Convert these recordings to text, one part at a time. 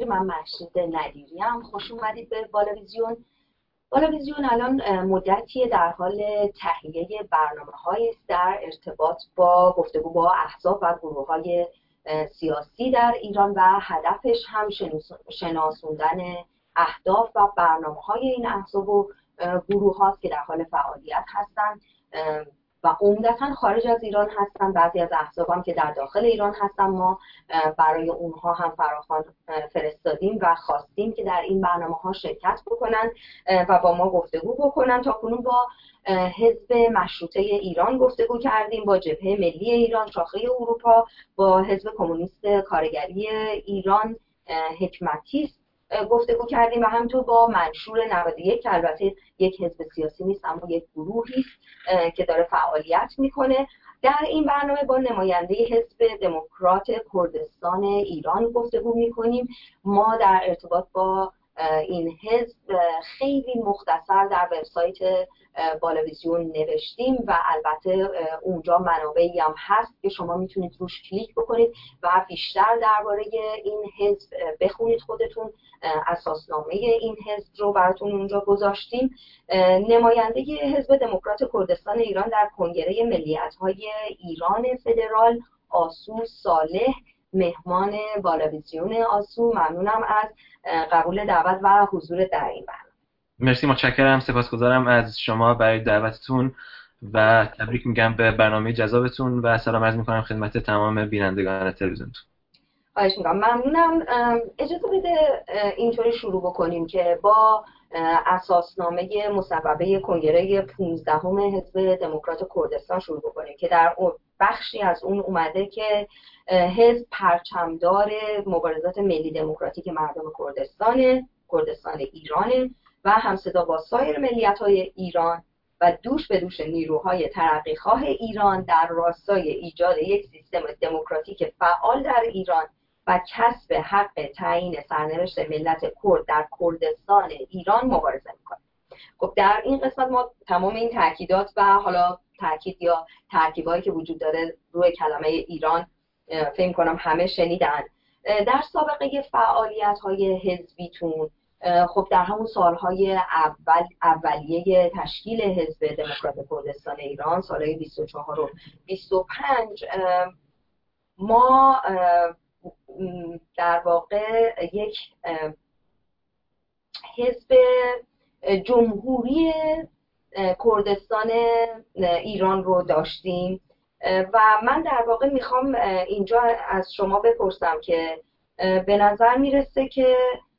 من مهشید ندیریم. خوش اومدید به بالویزیون. بالویزیون الان مدتی در حال تهیه برنامه‌هایی است در ارتباط با گفتگو با احزاب و گروه‌های سیاسی در ایران و هدفش هم شناسوندن اهداف و برنامه‌های این احزاب و گروه‌هاست که در حال فعالیت هستند و عمدتاً خارج از ایران هستن. بعضی از احزاب هم که در داخل ایران هستن ما برای اونها هم فراخوان فرستادیم و خواستیم که در این برنامه‌ها شرکت بکنن و با ما گفتگو بکنن. تا کنون با حزب مشروطه ایران گفتگو کردیم، با جبهه ملی ایران شاخه اروپا، با حزب کمونیست کارگری ایران حکمتیست گفتگو کردیم و همینطور با منشور 91 که البته یک حزب سیاسی نیست اما یک گروهی است که داره فعالیت میکنه. در این برنامه با نماینده حزب دموکرات کردستان ایران گفتگو میکنیم. ما در ارتباط با این حزب خیلی مختصر در وبسایت بالویزیون نوشتیم و البته اونجا منابعی هم هست که شما میتونید روش کلیک بکنید و بیشتر درباره این حزب بخونید خودتون. اساسنامه این حزب رو براتون اونجا گذاشتیم. نماینده حزب دموکرات کردستان ایران در کنگره ملیت‌های ایران فدرال آسو صالح مهمان بالویزیون. آسو ممنونم از قبول دعوت و حضور در این برنامه. مرسی، متشکرم، سپاسگزارم از شما برای دعوتتون و تبریک میگم به برنامه جذابتون و سلام عرض میکنم خدمت تمام بینندگان تلویزیونتون. خواهش میکنم، ممنونم. اجازه بده اینطوری شروع بکنیم که با اساسنامه مصوبه کنگره 15 حزب دموکرات کردستان شروع بکنیم که در بخشی از اون اومده که حزب پرچمدار مبارزات ملی دموکراتیک مردم کردستان ایران و همصدا با سایر ملیت‌های ایران و دوش به دوش نیروهای ترقیخواه ایران در راستای ایجاد یک سیستم دموکراتیک فعال در ایران و کسب حق تعیین سرنوشت ملت کرد در کردستان ایران مبارزه می‌کنه. خب در این قسمت ما تمام این تاکیدات و حالا تاکید یا ترکیبایی که وجود داره روی کلمه ایران فکر می‌کنم همه شنیدن. در سابقه فعالیت‌های حزبیتون خب در همون سالهای اولیه تشکیل حزب دموکرات کردستان ایران سالهای 24 و 25 ما در واقع یک حزب جمهوری کردستان ایران رو داشتیم و من در واقع میخوام اینجا از شما بپرسم که به نظر میرسه که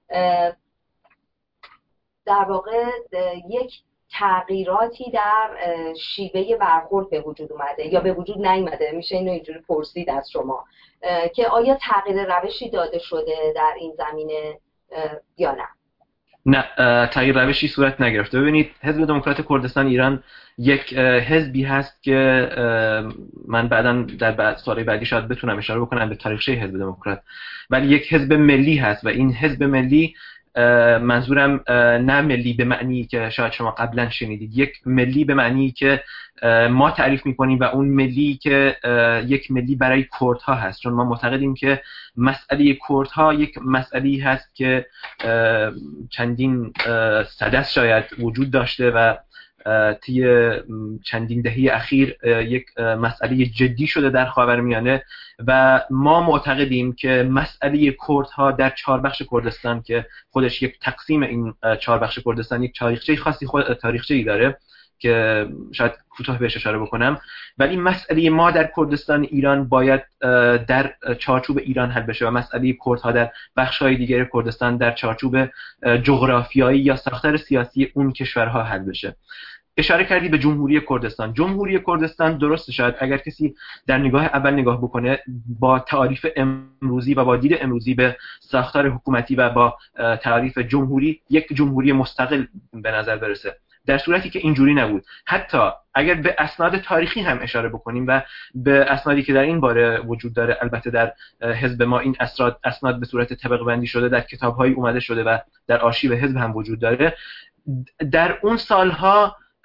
در واقع یک تغییراتی در شیوه برخورد به وجود اومده یا به وجود نیامده، میشه اینو اینجوری پرسید از شما که آیا تغییر روشی داده شده در این زمینه یا نه؟ نه، تغییر روشی صورت نگرفته. ببینید، حزب دموکرات کردستان ایران یک حزبی هست که من بعداً در سالهای بعدی شاید بتونم اشاره بکنم به تاریخچه حزب دموکرات، ولی یک حزب ملی هست و این حزب ملی منظورم نه ملی به معنی که شاید شما قبلا شنیدید، یک ملی به معنی که ما تعریف میکنیم و اون ملی که یک ملی برای کردها هست، چون ما معتقدیم که مسئله کردها یک مسئله‌ای هست که چندین سده شاید وجود داشته و طی چندین دهه اخیر یک مسئله جدی شده در خاورمیانه و ما معتقدیم که مسئله کردها در 4 بخش کردستان که خودش یک تقسیم این 4 بخش کردستان یک تاریخچه خاصی تاریخچه‌ای داره که شاید کوتاه بهش اشاره بکنم، ولی مسئله ما در کردستان ایران باید در چارچوب ایران حل بشه و مسئله کردها در بخش‌های دیگر کردستان در چارچوب جغرافیایی یا ساختار سیاسی اون کشورها حل بشه. اشاره کردی به جمهوری کردستان. جمهوری کردستان درسته، شاید اگر کسی در نگاه اول نگاه بکنه با تعریف امروزی و با دید امروزی به ساختار حکومتی و با تعریف جمهوری یک جمهوری مستقل به نظر برسه، در صورتی که اینجوری نبود. حتی اگر به اسناد تاریخی هم اشاره بکنیم و به اسنادی که در این باره وجود داره، البته در حزب ما این اسناد به صورت طبقه بندی شده، در کتاب‌های اومده شده و در آرشیو حزب هم وجود داره، در اون سالها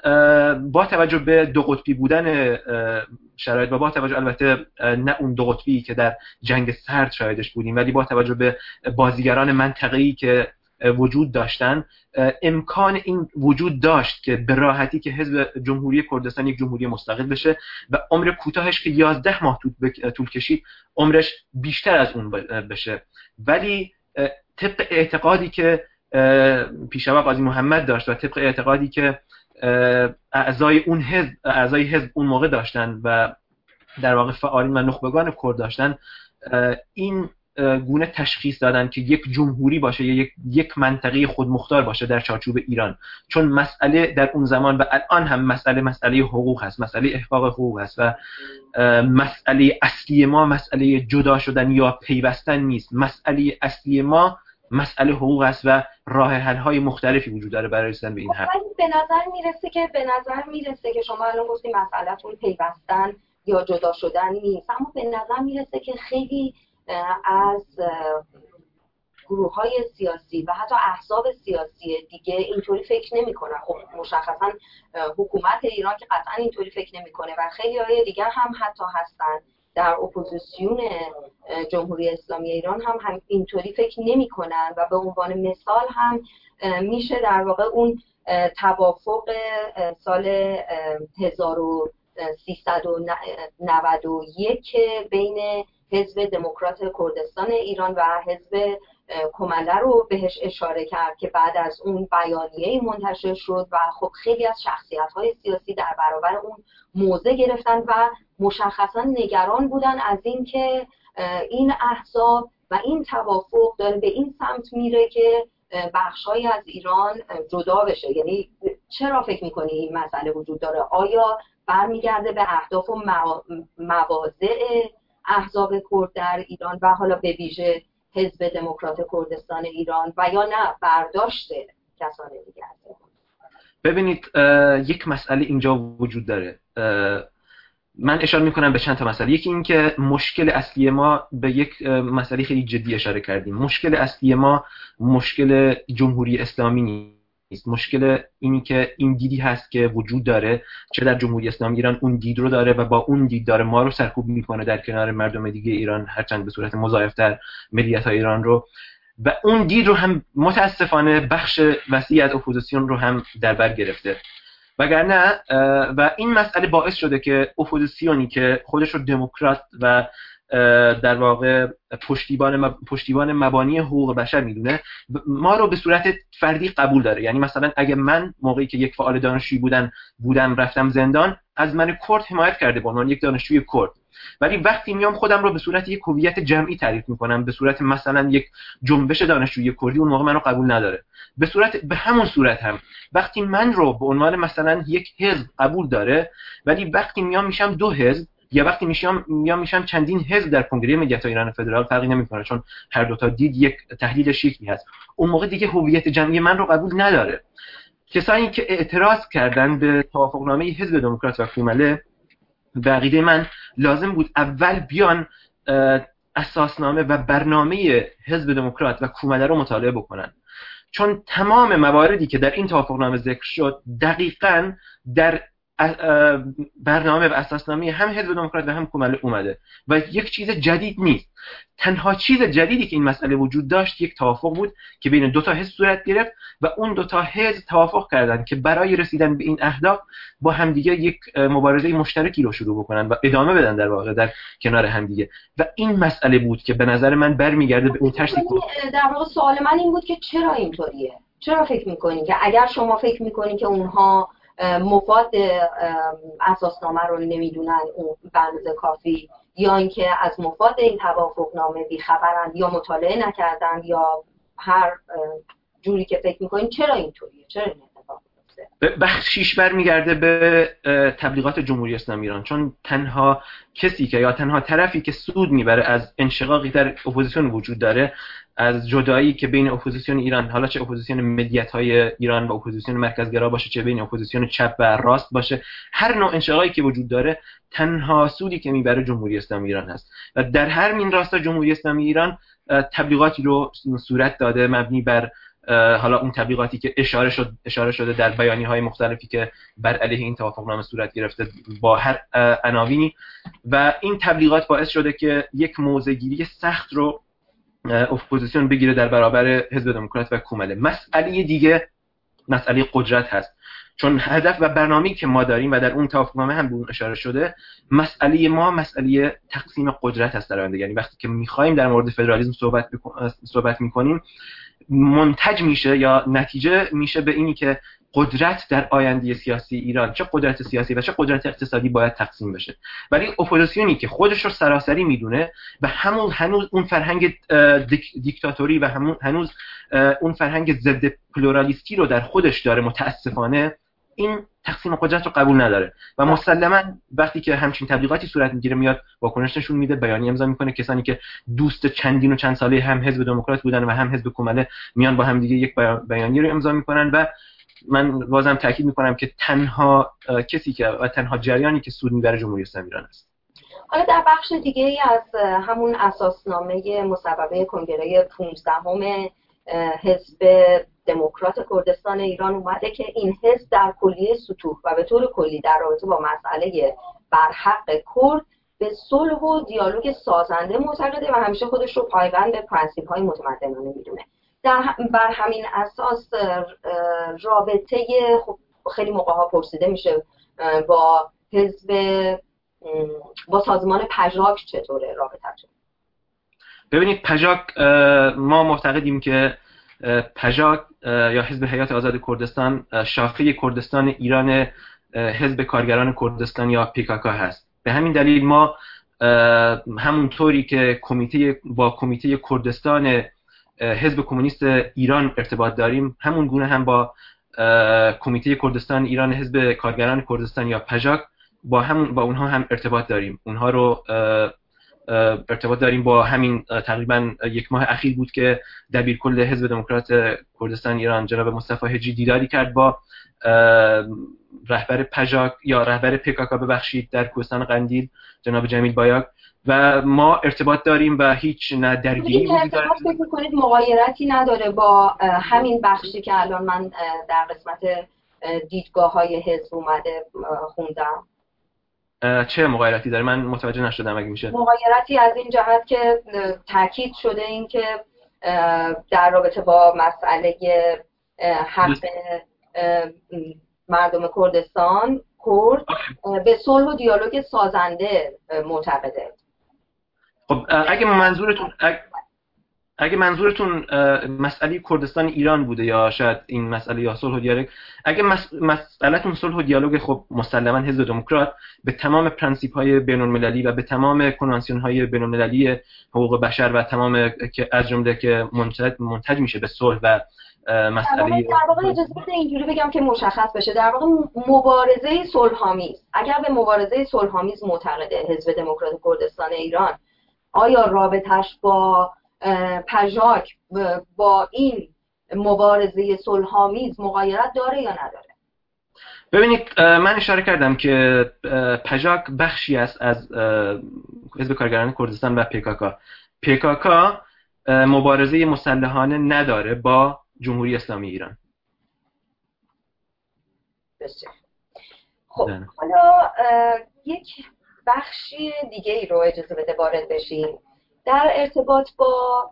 با توجه به دو قطبی بودن شرایط و با توجه البته نه اون دو قطبی که در جنگ سرد شاهدش بودیم، ولی با توجه به بازیگران منطقه‌ای که وجود داشتن، امکان این وجود داشت که به راحتی که حزب جمهوری کردستان یک جمهوری مستقل بشه و عمر کوتاهش که 11 ماه طول کشید عمرش بیشتر از اون بشه. ولی طبق اعتقادی که پیشوا قاضی محمد داشت و طبق اعتقادی که اعضای حزب اون موقع داشتن و در واقع فعالین و نخبگان کرد داشتن، این گونه تشخیص دادن که یک جمهوری باشه یا یک منطقه خودمختار باشه در چارچوب ایران، چون مسئله در اون زمان و الان هم مسئله حقوق هست، مسئله احقاق حقوق هست و مسئله اصلی ما مسئله جدا شدن یا پیوستن نیست. مسئله اصلی ما مسئله حقوق است و راه حل های مختلفی وجود داره برای رسیدن به این حق. به نظر میرسه که شما الان گفتید مسئله‌تون پیوستن یا جدا شدن نیست، اما به نظر میرسه که خیلی از گروه‌های سیاسی و حتی احزاب سیاسی دیگه اینطوری فکر نمی‌کنن. خب مشخصاً حکومت ایران که قطعاً اینطوری فکر نمی‌کنه و خیلی‌های دیگه هم حتی هستن در اپوزیسیون جمهوری اسلامی ایران هم اینطوری فکر نمی‌کنن و به عنوان مثال هم میشه در واقع اون توافق سال 1391 بین حزب دموکرات کردستان ایران و حزب کمله رو بهش اشاره کرد که بعد از اون بیانیه‌ای منتشر شد و خب خیلی از شخصیت‌های سیاسی در برابر اون موضع گرفتن و مشخصا نگران بودن از اینکه این احزاب و این توافق داره به این سمت میره که بخش‌هایی از ایران جدا بشه. یعنی چرا فکر می‌کنی این مسئله وجود داره؟ آیا برمیگرده به اهداف و مواضع احزاب کرد در ایران و حالا به ویژه حزب دموکرات کردستان ایران و یا نه برداشت کسان دیگر؟ ببینید یک مسئله اینجا وجود داره. من اشاره میکنم به چند تا مسئله. یکی این که مشکل اصلی ما به یک مسئله خیلی جدی اشاره کردیم. مشکل اصلی ما مشکل جمهوری اسلامی نیست. مشکل اینی که این دیدی هست که وجود داره، چه در جمهوری اسلامی ایران اون دید رو داره و با اون دید داره ما رو سرکوب میکنه در کنار مردم دیگه ایران، هرچند به صورت مضاعفتر ملیت‌های ایران رو، و اون دید رو هم متاسفانه بخش وسیع از اپوزیسیون رو هم در بر گرفته. وگرنه و این مسئله باعث شده که اپوزیسیونی که خودش رو دموکرات و در واقع پشتیبان مبانی حقوق بشر میدونه، ما رو به صورت فردی قبول داره. یعنی مثلا اگه من موقعی که یک فعال دانشجویی بودم رفتم زندان، از من کرد حمایت کرده به عنوان یک دانشجوی کرد، ولی وقتی میام خودم رو به صورت یک هویت جمعی تعریف میکنم، به صورت مثلا یک جنبش دانشجویی کردی، اون موقع منو قبول نداره. به همون صورت هم وقتی من رو به عنوان مثلا یک حزب قبول داره، ولی وقتی میشم دو حزب یا وقتی میشم چندین حزب در کنگره ملیت‌های ایران فدرال، فرقی نمیکنه چون هر دو تا دید یک تحلیل شکلی هست، اون موقع دیگه هویت جمعی من رو قبول نداره. کسانی که اعتراض کردن به توافقنامه حزب دموکرات و کمله، به عقیده من لازم بود اول بیان اساسنامه و برنامه حزب دموکرات و کمله رو مطالعه بکنن، چون تمام مواردی که در این توافقنامه ذکر شد دقیقاً در برنامه و اساسنامه هم حزب دموکرات و هم کمله اومده و یک چیز جدید نیست. تنها چیز جدیدی که این مسئله وجود داشت یک توافق بود که بین دو تا حزب صورت گرفت و اون دو تا حزب توافق کردند که برای رسیدن به این اهداف با همدیگه یک مبارزه مشترکی رو شروع بکنن و ادامه بدن در واقع در کنار همدیگه. و این مسئله بود که به نظر من برمیگرده به اون ترسی. در واقع سوال من این بود که چرا اینطوریه؟ چرا فکر می‌کنین که اگر شما فکر می‌کنین که اونها مفاد اساسنامه رو نمیدونن اون بنز کافی، یا اینکه از مفاد این توافقنامه بیخبرن یا مطالعه نکردن یا هر جوری که فکر میکنین، چرا اینطوریه؟ چرا این اتفاق میفته؟ بخشیش برمیگرده به تبلیغات جمهوری اسلامی ایران، چون تنها کسی که یا تنها طرفی که سود میبره از انشقاقی در اپوزیسیون وجود داره، از جدایی که بین اپوزیسیون ایران، حالا چه اپوزیسیون ملیت‌های ایران و اپوزیسیون مرکزگرا باشه، چه بین اپوزیسیون چپ و راست باشه، هر نوع انشقاقی که وجود داره، تنها سودی که میبره جمهوری اسلامی ایران هست. و در هر این راستا جمهوری اسلامی ایران تبلیغاتی رو صورت داده مبنی بر حالا اون تبلیغاتی که اشاره شده در بیانیه‌های مختلفی که بر علیه این توافقنامه صورت گرفته با هر عناوینی، و این تبلیغات باعث شده که یک موضع‌گیری سخت رو اپوزیسیون بگیره در برابر حزب دموکرات و کومله. مسئله دیگه مسئله قدرت هست، چون هدف و برنامه‌ای که ما داریم و در اون توافقنامه هم به اون اشاره شده، مسئله ما مسئله تقسیم قدرت هست در آینده. یعنی وقتی که می‌خوایم در مورد فدرالیسم صحبت می‌کنیم، منتج میشه یا نتیجه میشه به اینی که قدرت در آینده سیاسی ایران، چه قدرت سیاسی و چه قدرت اقتصادی، باید تقسیم بشه. ولی اپوزیسیونی که خودش رو سراسری میدونه و هنوز اون فرهنگ دیکتاتوری و هنوز اون فرهنگ ضد پلورالیستی رو در خودش داره، متاسفانه این تقسیم قدرت رو قبول نداره و مسلما وقتی که همچین تبلیغاتی صورت میگیره میاد واکنش نشون میده، بیانیه امضا میکنه. کسانی که دوست چندین و چند ساله هم حزب دموکرات بودن و هم حزب کومله میان با هم دیگه یک بیانیه رو امضا میکنن و من بازم تاکید میکنم که تنها کسی که و تنها جریانی که سود میبره جمهوری اسلامی ایران است. حالا در بخش دیگه ای از همون اساسنامه مصوبه کنگره 15 حزب دموکرات کردستان ایران اومده که این حزب در کلیه سطوح و به طور کلی در رابطه با مسئله برحق کرد به صلح و دیالوگ سازنده معتقده و همیشه خودش رو پایبند به پرنسیپ‌های متمدنانه میدونه. بر همین اساس رابطه خیلی موقع‌ها پرسیده میشه با سازمان پژاک چطوره رابطه‌تون؟ ببینید، پژاک، ما معتقدیم که پژاک یا حزب حیات آزاد کردستان شاخه کردستان ایران حزب کارگران کردستان یا پیکاکا هست. به همین دلیل ما همونطوری که با کمیته کردستان حزب کمونیست ایران ارتباط داریم، همون گونه هم با کمیته کردستان ایران حزب کارگران کردستان یا پژاک با اونها هم ارتباط داریم. اونها رو ارتباط داریم. با همین تقریبا یک ماه اخیر بود که دبیرکل حزب دموکرات کردستان ایران جناب مصطفی حجی دیداری کرد با رهبر پژاک یا رهبر پیکاکا در کوهستان قندیل، جناب جمیل بایاک، و ما ارتباط داریم و هیچ نه درگیری وجود داره. فکر می‌کنید مغایرتی نداره با همین بخشی که الان من در قسمت دیدگاه‌های حزب اومده خوندم؟ چه مغایرتی داره؟ من متوجه نشدم. اگه میشه مغایرتی از این جهت که تاکید شده این که در رابطه با مسئله حق مردم کردستان به صلح و دیالوگ سازنده معتقده. خب اگه منظورتون مسئله کردستان ایران بوده یا شاید این مسئله یا صلح و دیالوگ، اگه مسئله‌تون صلح و دیالوگ، خب مسلماً حزب دموکرات به تمام پرنسیپ‌های بین‌المللی و به تمام کنوانسیون‌های بین‌المللی حقوق بشر و تمام که از جمله که منتج میشه به صلح و مسئله، در واقع اجازه بده اینجوری بگم که مشخص بشه، در واقع مبارزه صلح‌آمیز، اگر به مبارزه صلح‌آمیز معتقده حزب دموکرات کردستان ایران، آیا رابطش با پژاک با این مبارزه صلح‌آمیز مغایرت داره یا نداره؟ ببینید، من اشاره کردم که پژاک بخشی است از حزب کارگران کردستان و پیکاکا مبارزه مسلحانه نداره با جمهوری اسلامی ایران. بسیار خب، حالا یک بخشی دیگه ای رو اجازه بده وارد بشیم در ارتباط با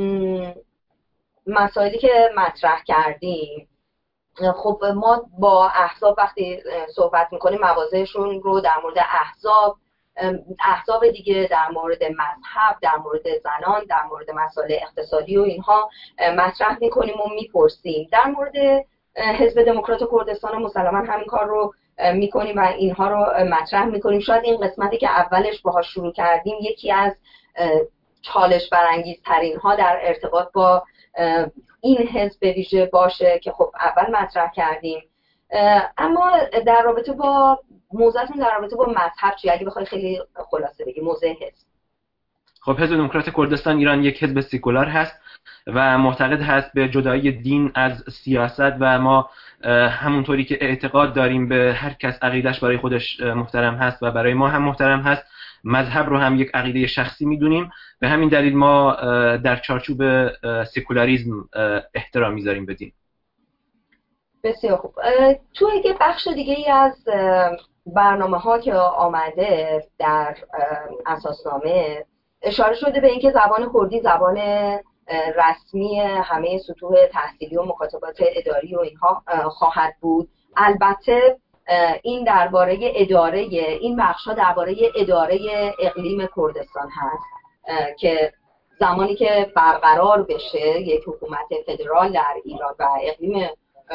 مسائلی که مطرح کردیم. خب ما با احزاب وقتی صحبت میکنیم مواضعشون رو در مورد احزاب دیگه، در مورد مذهب، در مورد زنان، در مورد مسائل اقتصادی و اینها مطرح میکنیم و میپرسیم. در مورد حزب دموکرات کردستان مسلما همین کار رو میکنیم و اینها رو مطرح میکنیم. شاید این قسمتی که اولش باهاش شروع کردیم یکی از چالش برانگیزترین ها در ارتباط با این حزب ویژه باشه که خب اول مطرح کردیم. اما در رابطه با موضوعتون در رابطه با مذهب چی؟ اگه بخوای خیلی خلاصه بگی موضوع حزب. خب حزب دموکرات کردستان ایران یک حزب سکولار هست و معتقد هست به جدایی دین از سیاست و ما همونطوری که اعتقاد داریم به هر کس عقیدش برای خودش محترم هست و برای ما هم محترم هست، مذهب رو هم یک عقیده شخصی میدونیم. به همین دلیل ما در چارچوب سکولاریسم احترام میذاریم به دین. بسیار خوب. توی یک بخش دیگه ای از برنامه ها که آمده در اساسنامه اشاره شده به اینکه زبان کردی زبان رسمی همه سطوح تحصیلی و مکاتبات اداری و اینها خواهد بود. البته این درباره اداره این بخش‌ها درباره اداره اقلیم کردستان هست که زمانی که برقرار بشه یک حکومت فدرال در ایران و اقلیم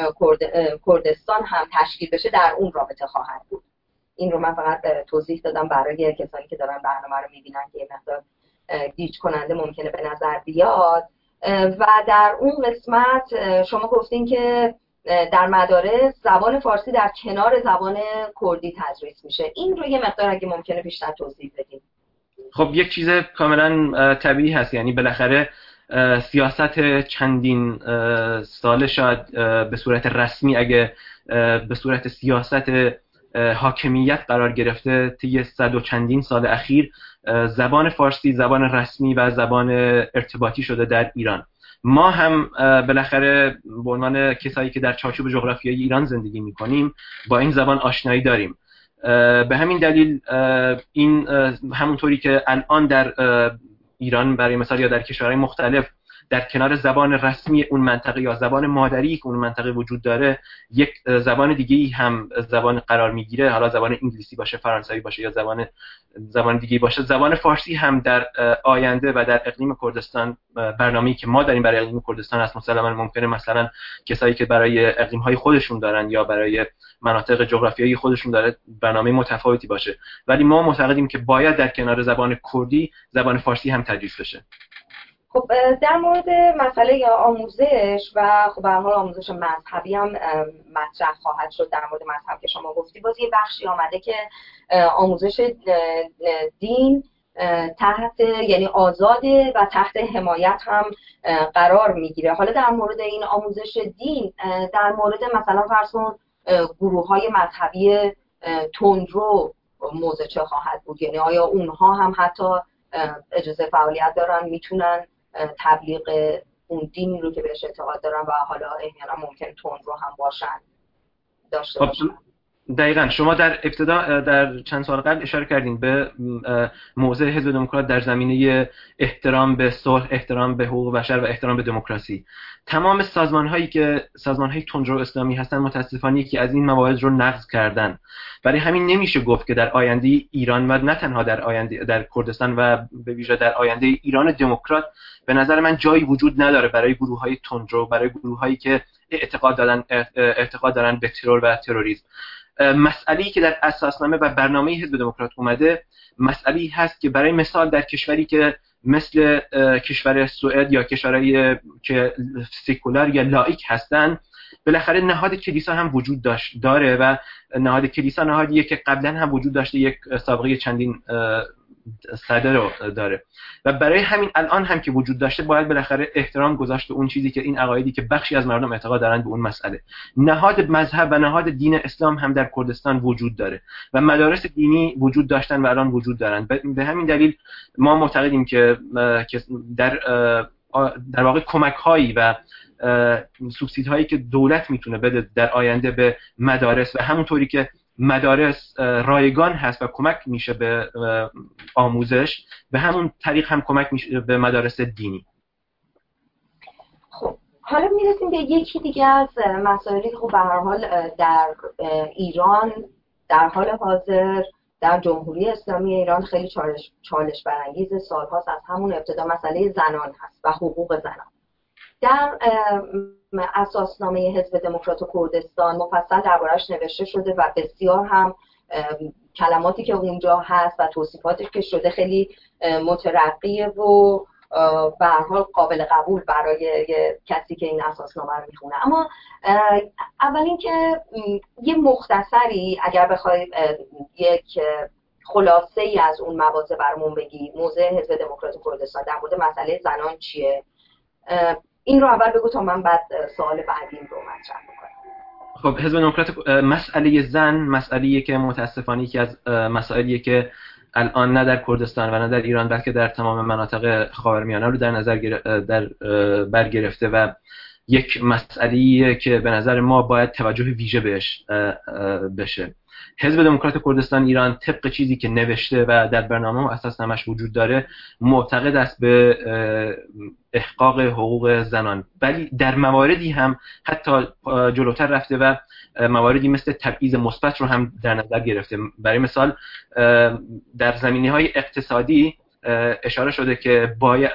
کردستان هم تشکیل بشه در اون رابطه خواهد بود. این رو من فقط توضیح دادم برای کسانی که دارن برنامه رو میبینن که یه مقدار گیج کننده ممکنه به نظر بیاد. و در اون قسمت شما گفتین که در مدارس زبان فارسی در کنار زبان کردی تدریس میشه. این رو یه مقدار اگه ممکنه بیشتر توضیح بدین. خب یک چیز کاملا طبیعی هست، یعنی بالاخره سیاست چندین ساله شاید به صورت رسمی اگه به صورت سیاست حاکمیت قرار گرفته طی 100 و چندین سال اخیر، زبان فارسی زبان رسمی و زبان ارتباطی شده در ایران. ما هم بالاخره به عنوان کسایی که در چارچوب جغرافیایی ایران زندگی می‌کنیم با این زبان آشنایی داریم. به همین دلیل این همونطوری که الان در ایران برای مثال یا در کشورهای مختلف در کنار زبان رسمی اون منطقه یا زبان مادری که اون منطقه وجود داره یک زبان دیگه‌ای هم زبان قرار میگیره، حالا زبان انگلیسی باشه، فرانسوی باشه یا زبان دیگه‌ای باشه، زبان فارسی هم در آینده و در اقلیم کردستان برنامه‌ای که ما داریم برای اقلیم کردستان هست. ممکنه مثلا کسایی که برای اقلیم‌های خودشون دارن یا برای مناطق جغرافیایی خودشون داره برنامه متفاوتی باشه، ولی ما معتقدیم که باید در کنار زبان کردی زبان فارسی هم تدریس بشه. خب در مورد مسئله یا آموزش و خب به هر حال آموزش مذهبی هم مطرح خواهد شد. در مورد مذهب که شما گفتی باز یه بخشی آمده که آموزش دین تحت یعنی آزاده و تحت حمایت هم قرار میگیره. حالا در مورد این آموزش دین در مورد مثلا فرض کن گروه‌های مذهبی تندرو موضوع چه خواهد بود؟ یعنی آیا اونها هم حتی اجازه فعالیت دارن، میتونن تبلیغ اون دینی رو که بهش اعتقاد دارن و حالا احیانا ممکن تندرو هم باشن داشته باشن؟ دقیقاً شما در ابتدا در چند سال قبل اشاره کردین به موضع حزب دموکرات در زمینه احترام به صلح، احترام به حقوق بشر و احترام به دموکراسی. تمام سازمان‌هایی که سازمان‌های تندرو اسلامی هستن متاسفانه که از این مواعظ رو نقض کردن. برای همین نمیشه گفت که در آینده ایران و نه تنها در آینده در کردستان و به ویژه در آینده ایران دموکرات به نظر من جایی وجود نداره برای گروه‌های تندرو، برای گروه‌هایی که اعتقاد دارن به ترور و تروریسم. مسئله‌ای که در اساسنامه و برنامه حزب دموکرات اومده مسئله‌ای هست که برای مثال در کشوری که مثل کشور سوئد یا کشورهای که سکولار یا لایک هستن بالاخره نهاد کلیسا هم وجود داره و نهاد کلیسا نهادیه که قبلا هم وجود داشته، یک سابقه چندین سده رو داره و برای همین الان هم که وجود داشته باید بالاخره احترام گذاشت به اون چیزی که این عقایدی که بخشی از مردم اعتقاد دارن به اون مسئله. نهاد مذهب و نهاد دین اسلام هم در کردستان وجود داره و مدارس دینی وجود داشتن و الان وجود دارن. به همین دلیل ما معتقدیم که در واقع کمک‌هایی و سوبسیدهایی که دولت میتونه بده در آینده به مدارس و همونطوری که مدارس رایگان هست و کمک میشه به آموزش، به همون طریق هم کمک میشه به مدارس دینی. خب حالا میرسیم به یکی دیگه از مسائلی که خب به هر حال در ایران در حال حاضر در جمهوری اسلامی ایران خیلی چالش برانگیز سالهاست، از همون ابتدا مسئله زنان هست و حقوق زنان. در اساسنامه حزب دموکرات کردستان مفصل دربارش نوشته شده و بسیار هم کلماتی که اونجا هست و توصیفاتی که شده خیلی مترقیه و به هر حال قابل قبول برای کسی که این اساسنامه رو میخونه. اما اول اینکه یه مختصری اگر بخواید یک خلاصه ای از اون مواضع برامون بگی. موضع حزب دموکرات کردستان در مورد مسئله زنان چیه؟ این رو اول بگو تا من بعد سوال بعدیم رو مطرح کنم. خب حزب دموکرات، مسئله زن مسئله‌ایه که متاسفانه یکی از مسائلیه که الان نه در کردستان و نه در ایران بلکه در تمام مناطق خاورمیانه رو در نظر برگرفته و یک مسئله‌ایه که به نظر ما باید توجه ویژه بهش بشه. حزب دموکرات کردستان ایران طبق چیزی که نوشته و در برنامه و اساسنامه‌اش وجود داره معتقد است به احقاق حقوق زنان، ولی در مواردی هم حتی جلوتر رفته و مواردی مثل تبعیض مثبت رو هم در نظر گرفته. برای مثال در زمینه‌های اقتصادی اشاره شده که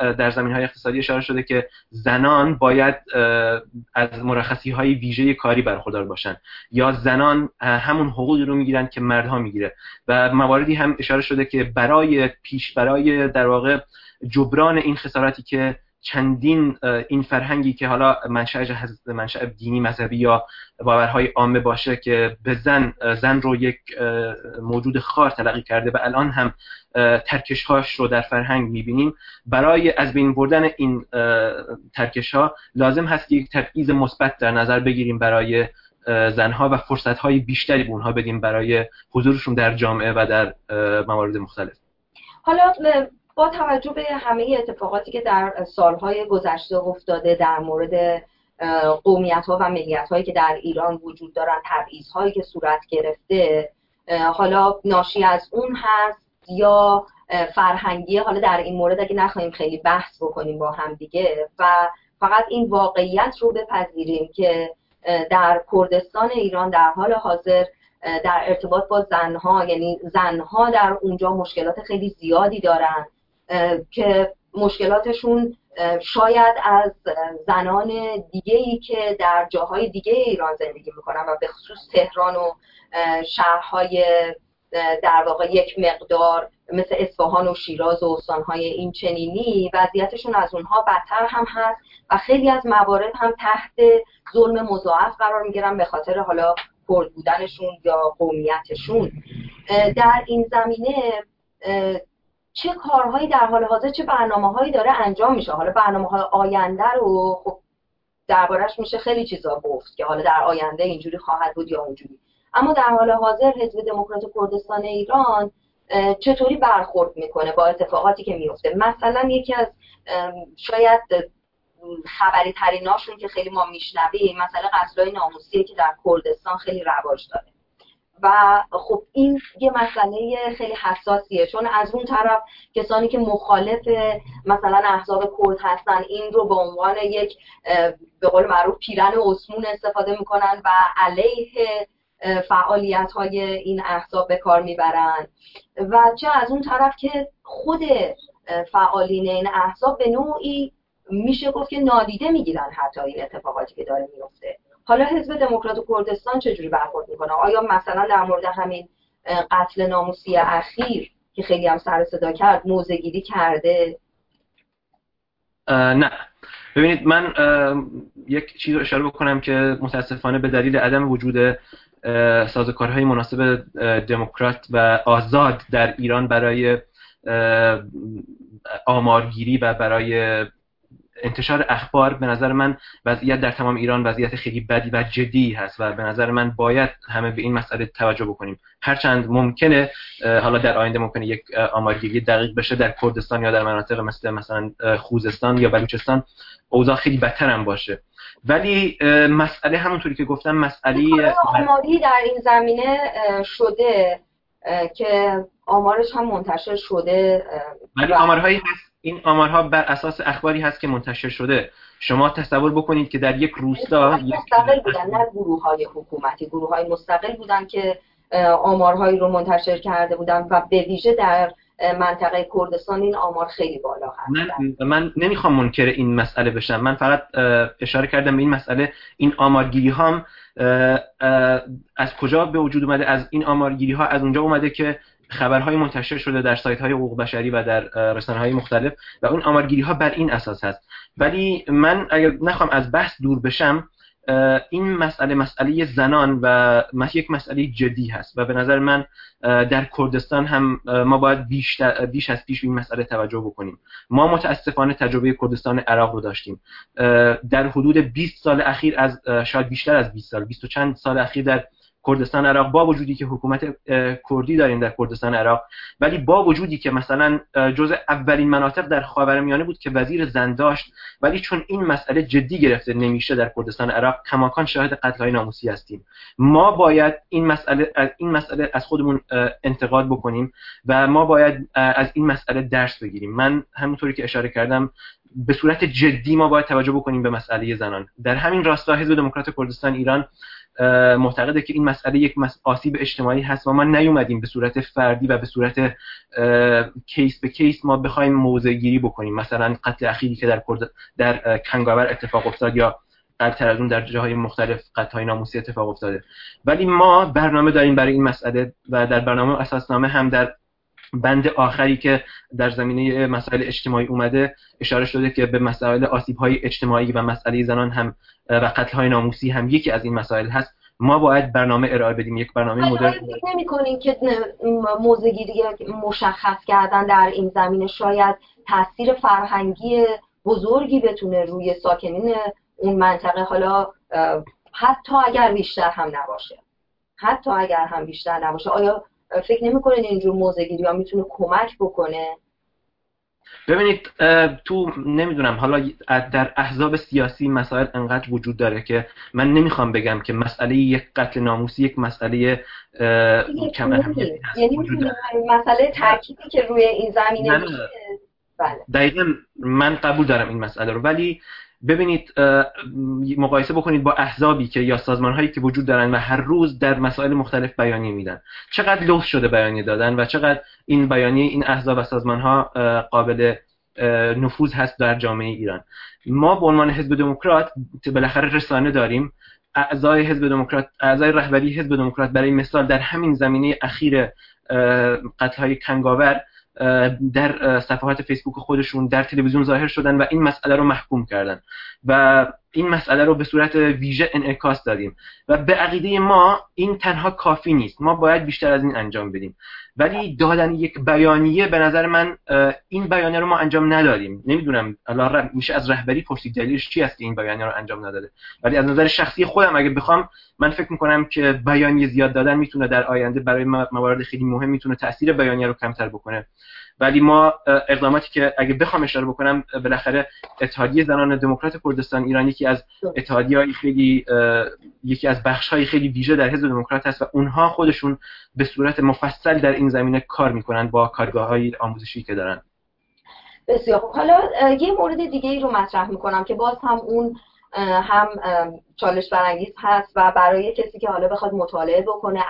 زنان باید از مرخصی‌های ویژه کاری برخوردار باشن یا زنان همون حقوقی رو میگیرن که مردها میگیره و مواردی هم اشاره شده که برای در واقع جبران این خساراتی که چندین این فرهنگی که حالا منشأ دینی مذهبی یا باورهای عامه باشه که به زن رو یک موجود خار تلقی کرده و الان هم ترکش‌هاش رو در فرهنگ می‌بینیم، برای از بین بردن این ترکش‌ها لازم هست که یک تبعیض مثبت در نظر بگیریم برای زنها و فرصت‌های بیشتری به اونها بدیم برای حضورشون در جامعه و در موارد مختلف. حالا با توجه به همه اتفاقاتی که در سالهای گذشته افتاده در مورد قومیت‌ها و ملیت‌هایی که در ایران وجود دارن، تبعیض‌هایی که صورت گرفته، حالا ناشی از اون هست یا فرهنگی، حالا در این مورد اگه نخواهیم خیلی بحث بکنیم با هم دیگه و فقط این واقعیت رو بپذیریم که در کردستان ایران در حال حاضر در ارتباط با زنها، یعنی زنها در اونجا مشکلات خیلی زیادی دارن که مشکلاتشون شاید از زنان دیگه‌ای که در جاهای دیگه ایران زندگی میکنن و به خصوص تهران و شهرهای در واقع یک مقدار مثل اصفهان و شیراز و استانهای این چنینی، وضعیتشون از اونها بدتر هم هست و خیلی از موارد هم تحت ظلم مضاعف قرار میگیرن به خاطر حالا کرد بودنشون یا قومیتشون. در این زمینه چه کارهایی در حال حاضر، چه برنامه‌هایی داره انجام میشه؟ حالا برنامه‌های آینده رو خب دربارش میشه خیلی چیزا گفت که حالا در آینده اینجوری خواهد بود یا اونجوری، اما در حال حاضر حزب دموکرات کردستان ایران چطوری برخورد میکنه با اتفاقاتی که میفته؟ مثلا یکی از شاید خبری تریناشون که خیلی ما میشنویم مثلا قتل‌های ناموسیه که در کردستان خیلی رواج داره و خب این یه مسئله خیلی حساسیه، چون از اون طرف کسانی که مخالف مثلا احزاب کرد هستن این رو به عنوان یک به قول معروف پیرن عثمون استفاده میکنن و علیه فعالیت‌های این احزاب به کار میبرن و چه از اون طرف که خود فعالین این احزاب به نوعی میشه گفت که نادیده میگیرن حتی این اتفاقاتی که داره میفته. حالا حزب دموکرات کردستان چجوری برخورد میکنه؟ آیا مثلا در مورد همین قتل ناموسی اخیر که خیلی هم سر صدا کرد موضع‌گیری کرده؟ نه. ببینید من یک چیز رو اشاره بکنم که متاسفانه به دلیل عدم وجود سازوکارهای مناسب دموکرات و آزاد در ایران برای آمارگیری و برای انتشار اخبار، به نظر من وضعیت در تمام ایران وضعیت خیلی بدی و جدی هست و به نظر من باید همه به این مسئله توجه بکنیم. هرچند ممکنه حالا در آینده ممکنه یک آمارگیری دقیق بشه در کردستان یا در مناطق مثلا خوزستان یا بلوچستان اوضاع خیلی بدتر هم باشه، ولی مسئله همونطوری که گفتم مسئله آماری در این زمینه شده که آمارش هم منتشر شده، ولی آمارهایی هست، این آمارها بر اساس اخباری هست که منتشر شده. شما تصور بکنید که در یک روستا مستقل بودن، نه گروه‌های حکومتی، گروه‌های مستقل بودن که آمارهایی رو منتشر کرده بودن و به ویژه در منطقه کردستان این آمار خیلی بالا هست. من نمیخوام منکر این مسئله بشم، من فقط اشاره کردم به این مسئله. این آمارگیری ها از کجا به وجود اومده؟ از این آمارگیری ها از اونجا اومده که خبرهای منتشر شده در سایت های حقوق بشری و در رسانه‌های مختلف و اون آمارگیری ها بر این اساس هست. ولی من اگر نخوام از بحث دور بشم، این مسئله زنان و یک مسئله جدی هست و به نظر من در کردستان هم ما باید بیش از پیش به این مسئله توجه بکنیم. ما متاسفانه تجربه کردستان عراق رو داشتیم در حدود 20 سال اخیر، از شاید بیشتر از 20 سال، 20 و چند سال اخیر در کردستان عراق، با وجودی که حکومت کردی داریم در کردستان عراق، ولی با وجودی که مثلا جزء اولین مناطق در خاورمیانه بود که وزیر زن داشت، ولی چون این مسئله جدی گرفته نمیشه در کردستان عراق، کماکان شاهد قتل‌های ناموسی هستیم. ما باید این مسئله از خودمون انتقاد بکنیم و ما باید از این مسئله درس بگیریم. من همونطوری که اشاره کردم به صورت جدی ما باید توجه بکنیم به مسئله زنان. در همین راستا حزب دموکرات کردستان ایران معتقده که این مسئله یک آسیب اجتماعی هست و ما نیومدیم به صورت فردی و به صورت کیس به کیس ما بخوایم موضع گیری بکنیم. مثلا قتل اخیری که در کنگاور اتفاق افتاد یا قبل‌تر از اون در جاهای مختلف قتل‌های ناموسی اتفاق افتاده، ولی ما برنامه داریم برای این مسئله و در برنامه اساسنامه هم در بند آخری که در زمینه مسائل اجتماعی اومده اشاره شده که به مسائل آسیب‌های اجتماعی و مسئله زنان هم و قتل‌های ناموسی هم یکی از این مسائل هست. ما باید برنامه ارائه بدیم، یک برنامه مدرن. نمی‌کنین که موضع‌گیری مشخص کردن در این زمینه شاید تاثیر فرهنگی بزرگی بتونه روی ساکنین اون منطقه، حالا حتی اگر بیشتر هم نباشه، آیا فکر نمی‌کنید اینجور موضع‌گیری‌ها میتونه کمک بکنه؟ ببینید تو نمیدونم، حالا در احزاب سیاسی مسائل انقدر وجود داره که من نمیخوام بگم که مسئله یک قتل ناموسی یک مسئله کم اهمیتی هست. یعنی مسئله تأکیدی که روی این زمینه میشه. بله. دقیقاً من قبول دارم این مسئله رو، ولی ببینید مقایسه بکنید با احزابی که یا سازمان‌هایی که وجود دارن و هر روز در مسائل مختلف بیانیه میدن، چقدر لوث شده بیانیه دادن و چقدر این بیانیه این احزاب و سازمان‌ها قابل نفوذ هست در جامعه ایران. ما به عنوان حزب دموکرات بالاخره رسانه داریم. اعضای حزب دموکرات، اعضای رهبری حزب دموکرات برای مثال در همین زمینه اخیر قتل‌های کنگاور در صفحات فیسبوک خودشون در تلویزیون ظاهر شدن و این مسئله رو محکوم کردن و این مسئله رو به صورت ویژه انعکاس دادیم و به عقیده ما این تنها کافی نیست، ما باید بیشتر از این انجام بدیم. ولی دادن یک بیانیه، به نظر من این بیانیه رو ما انجام ندادیم. نمیدونم الان میشه از رهبری پرسید دلیلش چی است که این بیانیه رو انجام نداده، ولی از نظر شخصی خودم اگه بخوام، من فکر میکنم که بیانیه زیاد دادن میتونه در آینده برای موارد خیلی مهم میتونه تاثیر بیانیه رو کمتر بکنه. ولی ما اقداماتی که اگه بخوام اشاره بکنم، بالاخره اتحادیه زنان دموکرات کردستان ایران یکی از اتحادیه‌های خیلی یکی از بخش‌های خیلی ویژه در حزب دموکرات هست و اونها خودشون به صورت مفصل در این زمینه کار میکنن با کارگاه‌های آموزشی که دارن. بسیار خوب. حالا یه مورد دیگه ای رو مطرح میکنم که باز هم اون هم چالش برانگیز هست و برای کسی که حالا بخواد مطالعه بکنه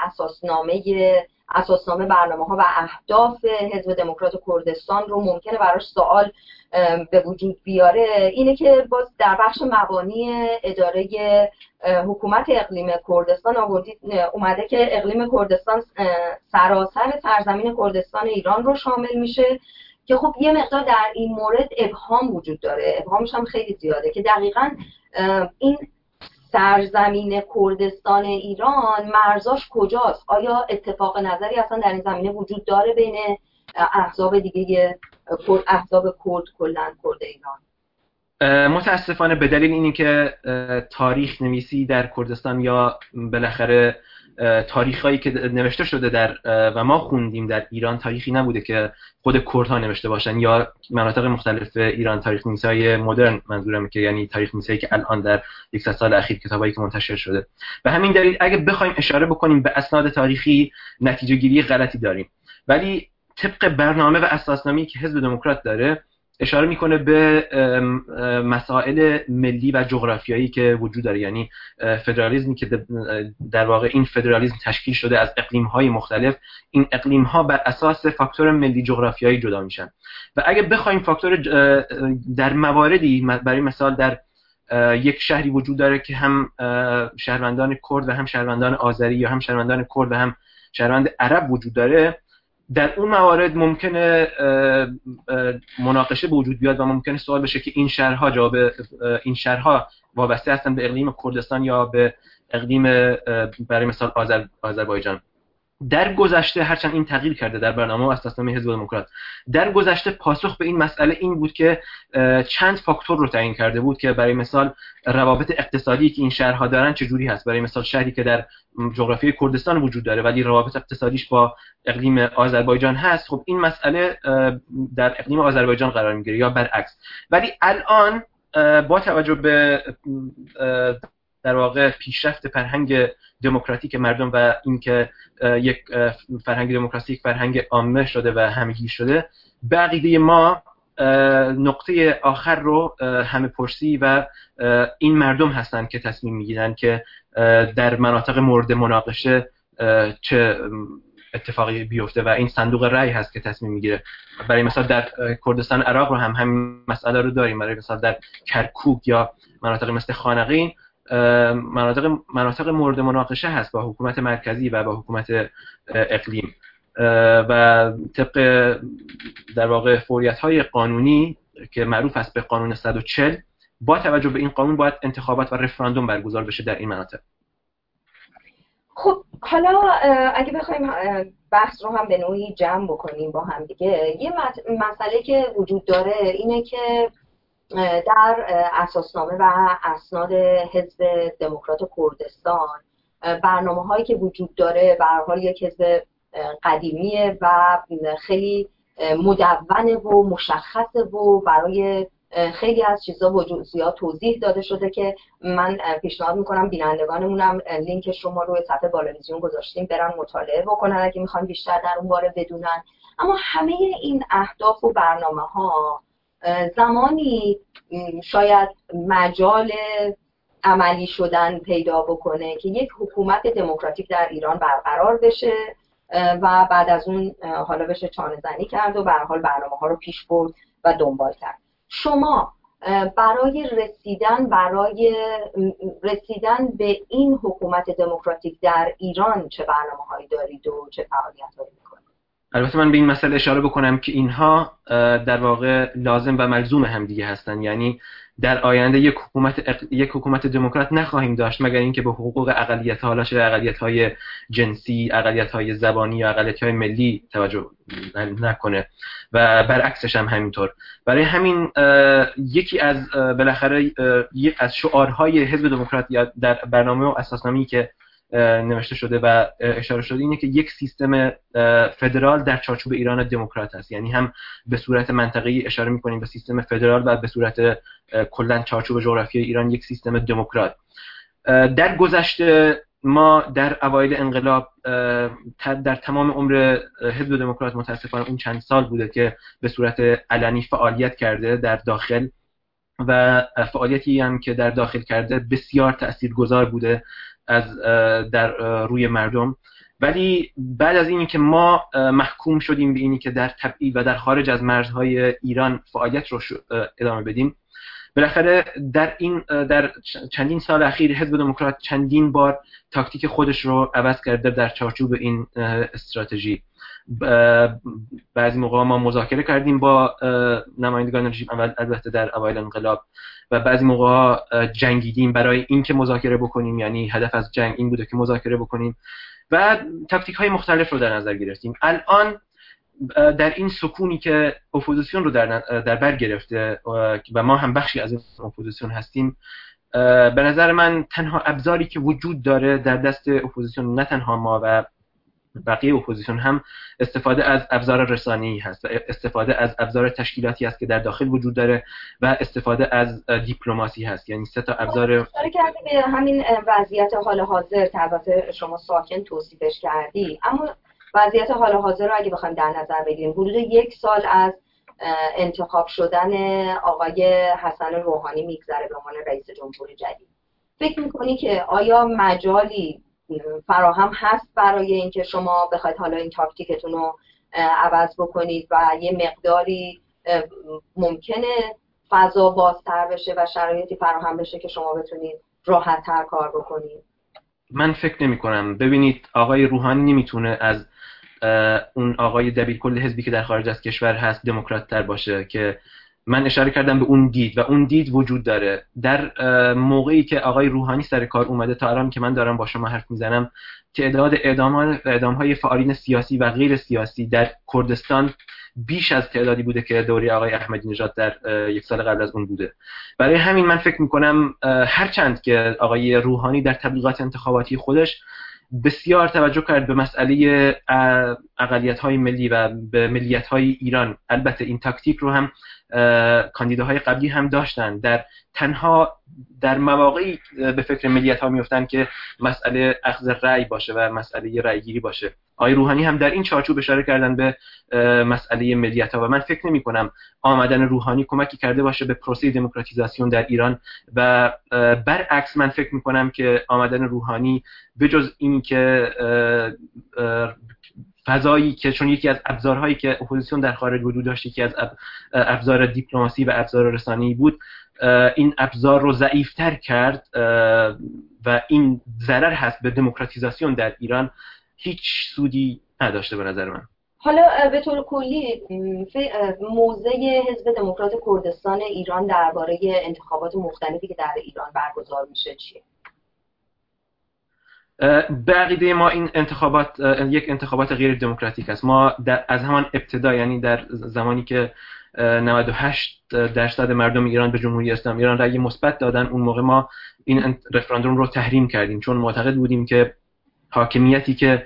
اساسنامه، برنامه‌ها و اهداف حزب دموکرات کردستان رو ممکنه براش سوال به وجود بیاره، اینه که باز در بخش مبانی اداره حکومت اقلیم کردستان اومده که اقلیم کردستان سراسر سرزمین کردستان ایران رو شامل میشه که خب یه مقدار در این مورد ابهام وجود داره، ابهامش هم خیلی زیاده که دقیقاً این سرزمین کردستان ایران مرزاش کجاست؟ آیا اتفاق نظری اصلا در این زمینه وجود داره بین احزاب دیگه احزاب کرد کلاً کرد ایران؟ متاسفانه به دلیل اینی که تاریخ نویسی در کردستان یا بالاخره تاریخایی که نوشته شده در و ما خوندیم در ایران تاریخی نبوده که خود کردها نوشته باشن یا مناطق مختلف ایران تاریخ نویسای مدرن، منظورم که یعنی تاریخ نویسایی که الان در 100 سال اخیر کتابایی که منتشر شده. به همین دلیل اگه بخوایم اشاره بکنیم به اسناد تاریخی، نتیجه گیری غلطی داریم. ولی طبق برنامه و اساسنامه‌ای که حزب دموکرات داره اشاره میکنه به مسائل ملی و جغرافیایی که وجود داره، یعنی فدرالیسمی که در واقع این فدرالیسم تشکیل شده از اقلیم‌های مختلف. این اقلیم‌ها بر اساس فاکتور ملی جغرافیایی جدا میشن و اگه بخوایم فاکتور در مواردی، برای مثال در یک شهری وجود داره که هم شهروندان کرد و هم شهروندان آذری یا هم شهروندان کرد و هم شهروند عرب وجود داره، در اون موارد ممکنه مناقشه به وجود بیاد و ممکنه سوال بشه که این شهرها وابسته هستن به اقلیم کردستان یا به اقلیم برای مثال آذربایجان. در گذشته هرچند این تغییر کرده در برنامه و اساسنامه حزب دموکرات، در گذشته پاسخ به این مسئله این بود که چند فاکتور رو تعیین کرده بود که برای مثال روابط اقتصادی که این شهرها دارن چجوری هست. برای مثال شهری که در جغرافیای کردستان وجود داره ولی روابط اقتصادیش با اقلیم آذربایجان هست، خب این مسئله در اقلیم آذربایجان قرار میگیره یا برعکس. ولی الان با توجه به در واقع پیشرفت فرهنگ دموکراتیک مردم و اینکه یک فرهنگ دموکراسی فرهنگ عامه شده و همگیر شده، به عقیده ما نقطه آخر رو همه پرسی و این مردم هستند که تصمیم میگیرن که در مناطق مورد مناقشه چه اتفاقی بیفته و این صندوق رأی هست که تصمیم میگیره. برای مثال در کردستان عراق رو همین مسئله رو داریم. برای مثال در کرکوک یا مناطق مثل خانقین مناطق مورد مناقشه هست با حکومت مرکزی و با حکومت اقلیم و طبق در واقع فوریت‌های قانونی که معروف است به قانون 140، با توجه به این قانون باید انتخابات و رفراندوم برگزار بشه در این مناطق. خب حالا اگه بخوایم بحث رو هم به نوعی جمع بکنیم با هم دیگه، یه مسئله که وجود داره اینه که در اساسنامه و اسناد حزب دموکرات کردستان برنامه هایی که وجود داره به هر حال یک حزب قدیمیه و خیلی مدونه و مشخصه و برای خیلی از چیزا وجود زیاد توضیح داده شده که من پیشنهاد میکنم بینندگانمونم لینکش رو ما روی صفحه بالویزیون گذاشتیم برن مطالعه بکنن اگه میخوان بیشتر در اون باره بدونن. اما همه این اهداف و برنامه ها زمانی شاید مجال عملی شدن پیدا بکنه که یک حکومت دموکراتیک در ایران برقرار بشه و بعد از اون حالا بشه چانه زنی کرد و به هر حال برنامه ها رو پیش برد و دنبال کرد. شما برای رسیدن به این حکومت دموکراتیک در ایران چه برنامه هایی دارید و چه فعالیت هایی میکنید؟ البته من به این مسئله اشاره بکنم که اینها در واقع لازم و ملزوم هم دیگه هستن. یعنی در آینده یک حکومت دموکرات نخواهیم داشت مگر اینکه به حقوق اقلیت‌ها، حالا چه اقلیت‌های جنسی، اقلیت‌های زبانی یا اقلیت‌های ملی توجه نکنه و برعکسش هم همینطور. برای همین یکی از بالاخره یک از شعارهای حزب دموکرات یا در برنامه و اساسنامه‌ای که نوشته شده و اشاره شده اینه که یک سیستم فدرال در چارچوب ایران دموکرات است. یعنی هم به صورت منطقه‌ای اشاره می‌کنیم به سیستم فدرال و به صورت کلاً چارچوب جغرافیایی ایران یک سیستم دموکرات. در گذشته ما در اوایل انقلاب در تمام عمر حزب دموکرات متاسفانه اون چند سال بوده که به صورت علنی فعالیت کرده در داخل و فعالیتی هم که در داخل کرده بسیار تاثیرگذار بوده از در روی مردم. ولی بعد از اینی که ما محکوم شدیم به اینی که در تبعید و در خارج از مرزهای ایران فعالیت رو ادامه بدیم، بالاخره در چندین سال اخیر حزب دموکرات چندین بار تاکتیک خودش رو عوض کرده در چارچوب این استراتژی. بعضی موقع ما مذاکره کردیم با نمایندگان رژیم البته در اوایل انقلاب و بعضی موقع جنگیدیم برای اینکه مذاکره بکنیم. یعنی هدف از جنگ این بوده که مذاکره بکنیم و تاکتیک های مختلف رو در نظر گرفتیم. الان در این سکونی که اپوزیسیون رو در بر گرفته و ما هم بخشی از این اپوزیسیون هستیم، به نظر من تنها ابزاری که وجود داره در دست اپوزیسیون، نه تنها ما و بقیه اپوزیسیون هم، استفاده از ابزار رسانه‌ای هست و استفاده از ابزار تشکیلاتی هست که در داخل وجود داره و استفاده از دیپلماسی هست. یعنی سه تا ابزار. اشاره کردی به همین وضعیت حال حاضر که البته شما ساکن توصیفش کردی، اما وضعیت حال حاضر رو اگه بخوایم در نظر بگیریم، حدود 1 سال از انتخاب شدن آقای حسن روحانی میگذره به عنوان رئیس جمهور جدید. فکر می‌کنی که آیا مجالی فراهم هست برای اینکه شما بخواید حالا این تاکتیکتون رو عوض بکنید و یه مقداری ممکنه فضا بازتر بشه و شرایطی فراهم بشه که شما بتونید راحت‌تر کار بکنید؟ من فکر نمی‌کنم. ببینید، آقای روحانی نمیتونه از اون آقای دبیرکل حزبی که در خارج از کشور هست دموکرات تر باشه که من اشاره کردم به اون دید و اون دید وجود داره. در موقعی که آقای روحانی سر کار اومده تا الان که من دارم با شما حرف میزنم، تعداد اعدام‌های فعالین سیاسی و غیر سیاسی در کردستان بیش از تعدادی بوده که دوره آقای احمدی نژاد در یک سال قبل از اون بوده. برای همین من فکر میکنم هرچند که آقای روحانی در تبلیغات انتخاباتی خودش بسیار توجه کرد به مسئله اقلیت‌های ملی و به ملیت‌های ایران، البته این تاکتیک رو هم کاندیداهای قبلی هم داشتن، تنها در مواقعی به فکر ملیت‌ها میفتن که مسئله اخذ رأی باشه و مسئله رأیگیری باشه. آقای روحانی هم در این چارچوب اشاره کردن به مسئله ملیت‌ها و من فکر نمی‌کنم آمدن روحانی کمکی کرده باشه به پروسه دموکراتیزاسیون در ایران و برعکس من فکر می‌کنم که آمدن روحانی بجز این که فضایی که چون یکی از ابزارهایی که اپوزیسیون در خارج وجود داشت یکی از ابزار دیپلماسی و ابزار رسانه‌ای بود، این ابزار رو ضعیف‌تر کرد و این ضرر هست به دموکراتیزاسیون در ایران هیچ سودی نداشته به نظر من. حالا به طور کلی موضع حزب دموکرات کردستان ایران درباره انتخابات مختلفی که در ایران برگزار میشه چیه؟ به عقیده ما این انتخابات یک انتخابات غیر دموکراتیک است. ما از همان ابتدا، یعنی در زمانی که 98% مردم ایران به جمهوری اسلامی ایران رأی مثبت دادن، اون موقع ما این رفراندوم رو تحریم کردیم چون معتقد بودیم که حاکمیتی که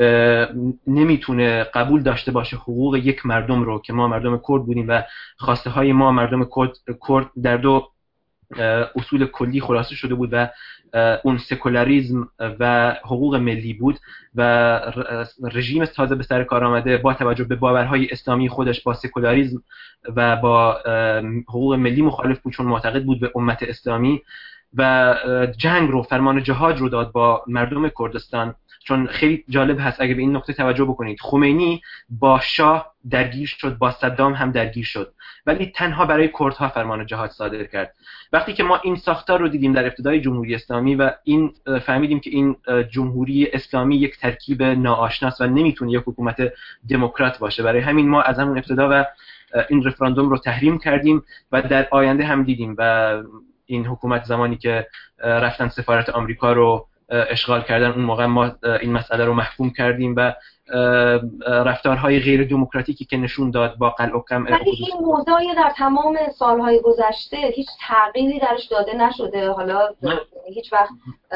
نمیتونه قبول داشته باشه حقوق یک مردم رو که ما مردم کرد بودیم و خواسته های ما مردم کرد در دو اصول کلی خلاصه شده بود و اون سکولاریسم و حقوق ملی بود و رژیم تازه به سر کار آمده با توجه به باورهای اسلامی خودش با سکولاریسم و با حقوق ملی مخالف بود چون معتقد بود به امت اسلامی و جنگ رو، فرمان جهاد رو داد با مردم کردستان. چون خیلی جالب هست اگه به این نکته توجه بکنید، خمینی با شاه درگیر شد، با صدام هم درگیر شد، ولی تنها برای کردها فرمان جهاد صادر کرد. وقتی که ما این ساختار رو دیدیم در ابتدای جمهوری اسلامی و این فهمیدیم که این جمهوری اسلامی یک ترکیب ناآشناست و نمیتونه یک حکومت دموکرات باشه، برای همین ما از همون ابتدا و این رفراندوم رو تحریم کردیم و در آینده هم دیدیم و این حکومت زمانی که رفتن سفارت آمریکا رو اشغال کردن، اون موقع ما این مسئله رو محکوم کردیم و رفتارهای غیر دموکراتیکی که نشون داد با قلع و قمع. ولی این موضوع در تمام سالهای گذشته هیچ تغییری درش داده نشده. حالا هیچ وقت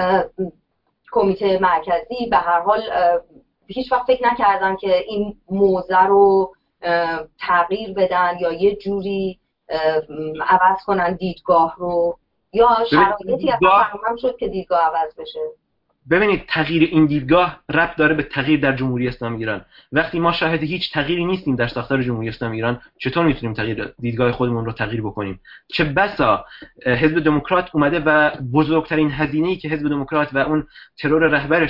کمیته مرکزی به هر حال هیچ وقت فکر نکردن که این موضوع رو تغییر بدن یا یه جوری عوض کنن دیدگاه رو، یا شرایطی فراهم شد که دیدگاه عوض بشه. ببینید تغییر این دیدگاه ربط داره به تغییر در جمهوری اسلامی ایران. وقتی ما شاهد هیچ تغییری نیستیم در ساختار جمهوری اسلامی ایران، چطور میتونیم دیدگاه خودمون رو تغییر بکنیم؟ چه بسا حزب دموکرات اومده و بزرگترین هزینه‌ای که حزب دموکرات و اون ترور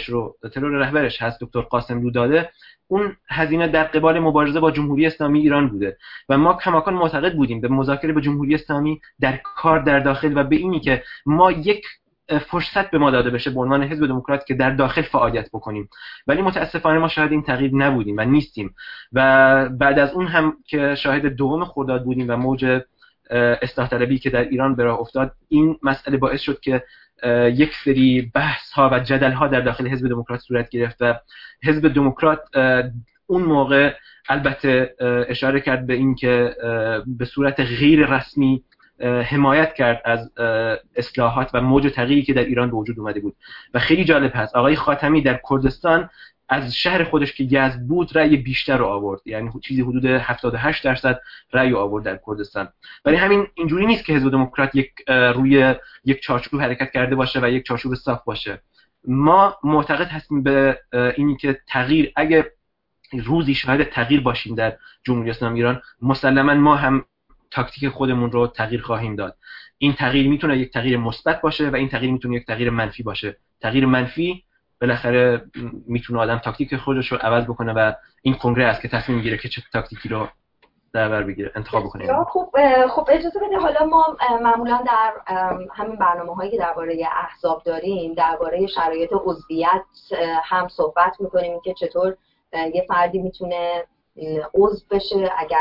رهبرش هست دکتر قاسم رو داده، اون هزینه در قبال مبارزه با جمهوری اسلامی ایران بوده و ما کماکان معتقد بودیم به مذاکره با جمهوری اسلامی در کار در داخل و به اینی که ما یک فرصت به ما داده بشه به عنوان حزب دموکرات که در داخل فعالیت بکنیم، ولی متاسفانه ما شاهد این تغییر نبودیم و نیستیم و بعد از اون هم که شاهد دوم خرداد بودیم و موج اصلاح طلبی که در ایران به راه افتاد، این مسئله باعث شد که یک سری بحث ها و جدل ها در داخل حزب دموکرات صورت گرفت و حزب دموکرات اون موقع البته اشاره کرد به این که به صورت غیر رسمی حمایت کرد از اصلاحات و موج تغییری که در ایران به وجود اومده بود و خیلی جالب هست آقای خاتمی در کردستان از شهر خودش که یزد بود رأی بیشتر رو آورد، یعنی چیزی حدود 78% رأی آورد در کردستان. برای همین اینجوری نیست که حزب دموکرات روی یک چارچوب حرکت کرده باشه و یک چارچوب صاف باشه. ما معتقد هستیم به اینی که تغییر، اگه روزی شاهد تغییر باشیم در جمهوری اسلامی ایران، مسلما ما هم تاکتیک خودمون رو تغییر خواهیم داد. این تغییر میتونه یک تغییر مثبت باشه و این تغییر میتونه یک تغییر منفی باشه. تغییر منفی بالاخره میتونه آدم تاکتیک خودش رو عوض بکنه و این کنگره است که تصمیم میگیره که چه تاکتیکی رو در بر بگیره، انتخاب بکنه. خب اجازه بده حالا ما معمولا در همین برنامه‌هایی که درباره احزاب داریم درباره شرایط عضویت هم صحبت میکنیم که چطور یه فردی میتونه عضو بشه اگر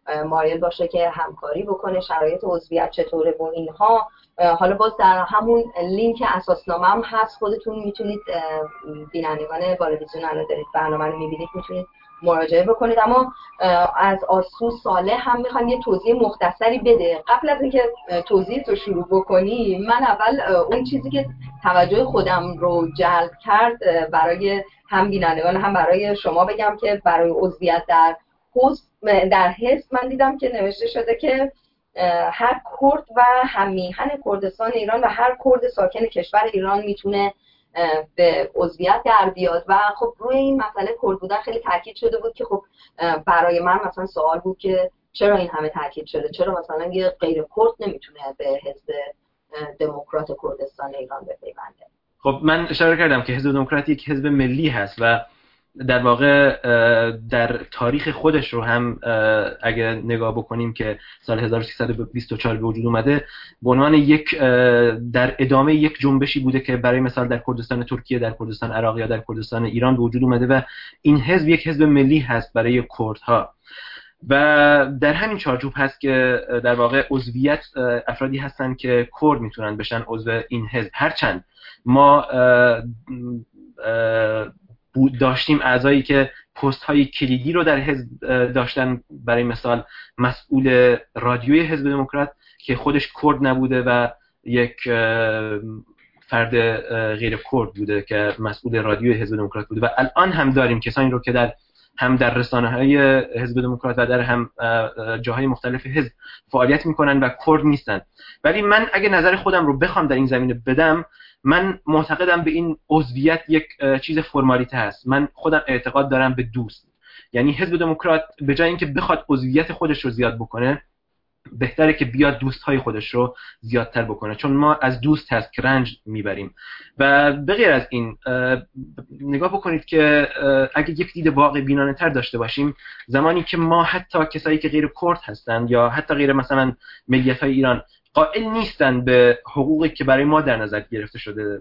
مایل باشه که همکاری بکنه، شرایط عضویت چطوره و اینها. حالا باز در همون لینک اساسنامه هم هست، خودتون میتونید بینندگان بالویزیون الان دارید برنامه رو میبینید میتونید مراجعه بکنید. اما از آسو صالح هم میخوام یه توضیح مختصری بده. قبل از اینکه توضیح رو شروع بکنی، من اول اون چیزی که توجه خودم رو جلب کرد برای هم بینندگان هم برای شما بگم که برای عضویت در حزب من دیدم که نوشته شده که هر کرد و هم میهن کردستان ایران و هر کرد ساکن کشور ایران میتونه به عضویت در بیاد. و خب روی این مسئله کرد بودن خیلی تاکید شده بود که خب برای من مثلا سوال بود که چرا این همه تاکید شده، چرا مثلا یه غیر کرد نمیتونه به حزب دموکرات کردستان ایران بپیونده. خب من اشاره کردم که حزب دموکرات یک حزب ملی هست و در واقع در تاریخ خودش رو هم اگه نگاه بکنیم که سال 1324 به وجود اومده به عنوان یک در ادامه یک جنبشی بوده که برای مثال در کردستان ترکیه، در کردستان عراق یا در کردستان ایران به وجود اومده و این حزب یک حزب ملی هست برای کردها و در همین چارچوب هست که در واقع عضویت افرادی هستن که کرد میتونن بشن عضو این حزب. هرچند ما داشتیم اعضایی که پست های کلیدی رو در حزب داشتن، برای مثال مسئول رادیوی حزب دموکرات که خودش کرد نبوده و یک فرد غیر کرد بوده که مسئول رادیوی حزب دموکرات بوده و الان هم داریم کسانی رو که هم در رسانه‌های حزب دموکرات و در هم جاهای مختلف حزب فعالیت میکنن و کرد نیستن. ولی من اگه نظر خودم رو بخوام در این زمینه بدم، من معتقدم به این عضویت یک چیز فرمالیته هست. من خودم اعتقاد دارم به دوست، یعنی حزب دموکرات به جای اینکه بخواد عضویت خودش رو زیاد بکنه بهتره که بیاد دوستهای خودش رو زیادتر بکنه، چون ما از دوست هست که رنج میبریم. و بغیر از این نگاه بکنید که اگه یک دید واقع بینانه تر داشته باشیم، زمانی که ما حتی کسایی که غیر کرد هستن یا حتی غیر مثلا ملیت‌های ایران قائل نیستن به حقوقی که برای ما در نظر گرفته شده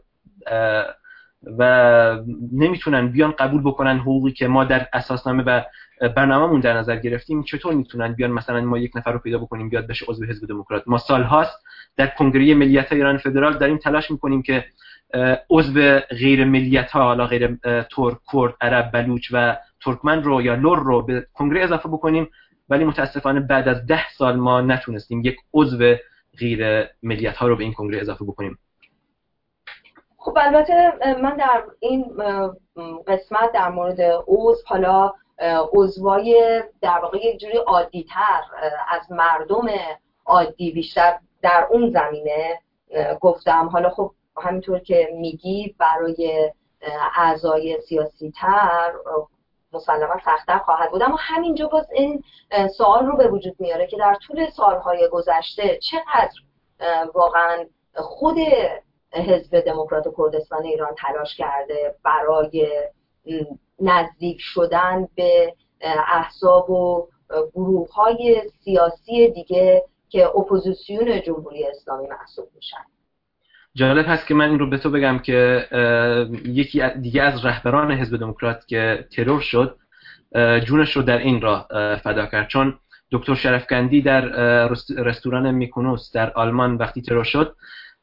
و نمیتونن بیان قبول بکنن حقوقی که ما در اساسنامه و برنامه‌مون در نظر گرفتیم، چطور میتونن بیان مثلا ما یک نفر رو پیدا بکنیم بیاد بشه عضو حزب دموکرات؟ ما سالهاست در کنگره ملیت‌های ایران فدرال داریم تلاش میکنیم که عضو غیر ملیت‌ها، حالا غیر ترک، کرد، عرب، بلوچ و ترکمن رو یا لور رو به کنگره اضافه بکنیم، ولی متاسفانه بعد از 10 سال ما نتونستیم یک عضو غیر ملیت‌ها رو به این کنگره اضافه بکنیم. خب البته من در این قسمت در مورد عضو، حالا عضوای در واقع یک جوری عادی‌تر از مردم عادی بیشتر در اون زمینه گفتم. حالا خب همینطور که میگی برای اعضای سیاسی تر مسلما سخت‌تر خواهد بود. اما همینجا باز این سوال رو به وجود میاره که در طول سالهای گذشته چقدر واقعا خود حزب دموکرات کردستان ایران تلاش کرده برای نزدیک شدن به احزاب و گروه‌های سیاسی دیگه که اپوزیسیون جمهوری اسلامی محسوب میشن. جالب هست که من این رو به تو بگم که یکی دیگه از رهبران حزب دموکرات که ترور شد جونش رو در این راه فدا کرد، چون دکتر شرفکندی در رستوران میکونوس در آلمان وقتی ترور شد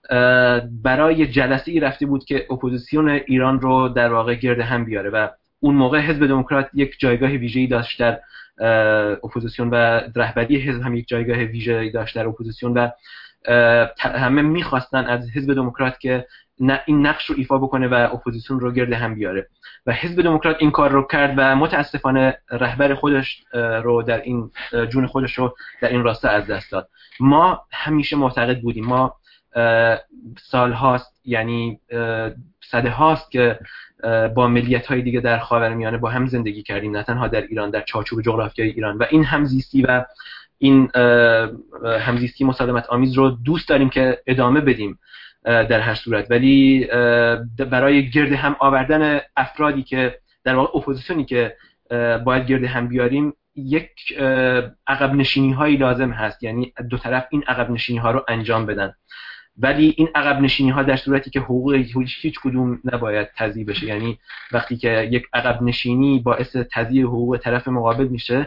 برای جلسه‌ای رفته بود که اپوزیسیون ایران رو در واقع گرد هم بیاره و اون موقع حزب دموکرات یک جایگاه ویژه‌ای داشت در اپوزیسیون و رهبری حزب هم یک جایگاه ویژه‌ای داشت در اپوزیسیون و همه می‌خواستن از حزب دموکرات که این نقش رو ایفا بکنه و اپوزیسیون رو گرد هم بیاره و حزب دموکرات این کار رو کرد و متاسفانه رهبر خودش رو در این جون خودش رو در این راستا از دست داد. ما همیشه معتقد بودیم، ما سال هاست یعنی صده هاست که با ملیت های دیگه در خاورمیانه با هم زندگی کردیم، نه تنها در ایران، در چارچوب جغرافیای ایران، و این همزیستی و این همزیستی مسالمت آمیز رو دوست داریم که ادامه بدیم در هر صورت. ولی برای گرد هم آوردن افرادی که در واقع اپوزیسیونی که باید گرد هم بیاریم یک عقب نشینی هایی لازم هست، یعنی دو طرف این عقب نشینی ها رو انجام بدن. ولی این عقب نشینی ها در صورتی که حقوق هیچ کدوم نباید تضییع بشه، یعنی وقتی که یک عقب نشینی باعث تضییع حقوق طرف مقابل میشه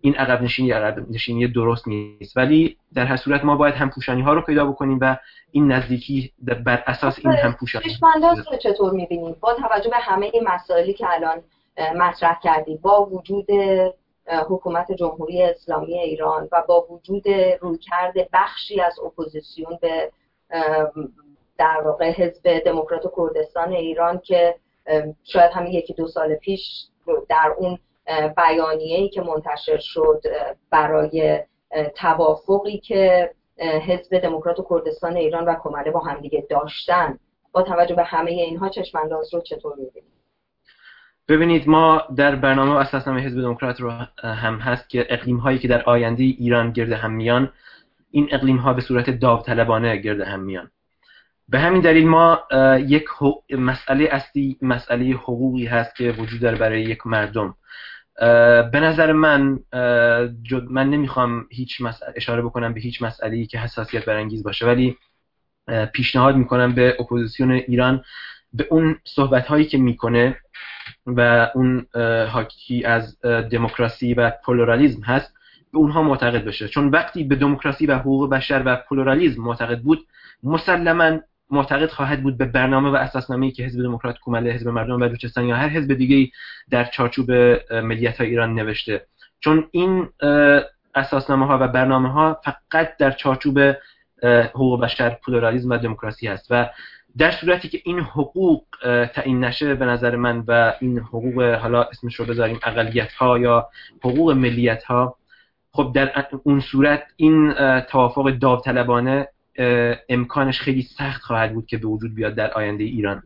این عقب نشینی درست نیست. ولی در هر صورت ما باید همپوشانی ها رو پیدا بکنیم و این نزدیکی بر اساس این همپوشانی. چشم‌انداز رو چطور می‌بینید با توجه به همه این مسائلی که الان مطرح کردید، با وجود حکومت جمهوری اسلامی ایران و با وجود رویکرد بخشی از اپوزیسیون به در واقع حزب دموکرات کردستان ایران که شاید همین 1-2 سال پیش در اون بیانیه‌ای که منتشر شد برای توافقی که حزب دموکرات کردستان ایران و کمره با همدیگه داشتن، با توجه به همه اینها چشم‌انداز رو چطور می‌بینید؟ ببینید ما در برنامه اساسنامه حزب دموکرات رو هم هست که اقلیم‌هایی که در آینده ایران گرد هم میان، این اقلیم‌ها به صورت داوطلبانه گرد هم میان. به همین دلیل ما یک مسئله اصلی، مسئله حقوقی هست که وجود داره برای یک مردم. به نظر من نمیخوام اشاره بکنم به هیچ مسئله‌ای که حساسیت برانگیز باشه، ولی پیشنهاد میکنم به اپوزیسیون ایران به اون صحبت‌هایی که میکنه و اون حاکی از دموکراسی و پلورالیسم هست به اونها معتقد بشه، چون وقتی به دموکراسی و حقوق بشر و پلورالیسم معتقد بود، مسلماً معتقد خواهد بود به برنامه و اساسنامه‌ای که حزب دموکرات کمله، حزب مردم بلوچستان یا هر حزب دیگه‌ای در چارچوب ملیت‌های ایران نوشته، چون این اساسنامه‌ها و برنامه‌ها فقط در چارچوب حقوق بشر، پلورالیسم و دموکراسی هست و در صورتی که این حقوق تعیین نشه، به نظر من و این حقوق، حالا اسمش رو بذاریم اقلیت‌ها یا حقوق ملیت‌ها، خب در اون صورت این توافق داوطلبانه امکانش خیلی سخت خواهد بود که به وجود بیاد در آینده ایران.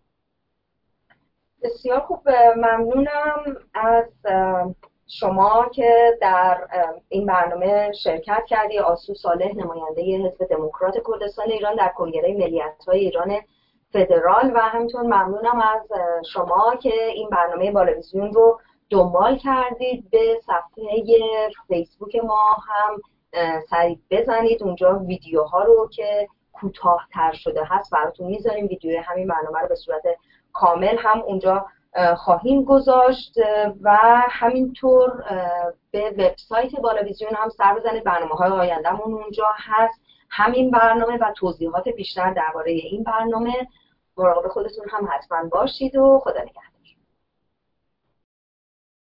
بسیار خوب، ممنونم از شما که در این برنامه شرکت کردی. آسو صالح، نماینده حزب دموکرات کردستان ایران در کنگره ملیت‌های ایران فدرال، و همینطور ممنونم از شما که این برنامه بالویزیون رو دنبال کردید. به صفحه فیسبوک ما هم سری بزنید، اونجا ویدیوها رو که کوتاه‌تر شده هست براتون میذاریم. ویدیوی همین برنامه رو به صورت کامل هم اونجا خواهیم گذاشت و همینطور به وبسایت بالویزیون هم سر بزنید. برنامه‌های آینده‌مون اونجا هست، همین برنامه و توضیحات بیشتر درباره این برنامه. مراقب خودتون هم حتما باشید و خدا نگهدار.